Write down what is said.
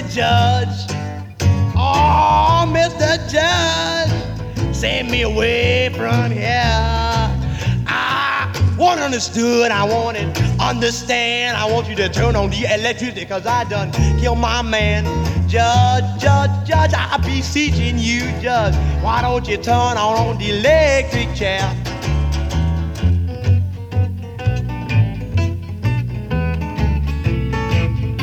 say, Judge, oh, Mr. Judge, send me away from here. I want understood, I want it understand. I want you to turn on the electricity, cause I done killed my man. Judge, judge, judge, I beseeching you, judge, why don't you turn on the electric chair?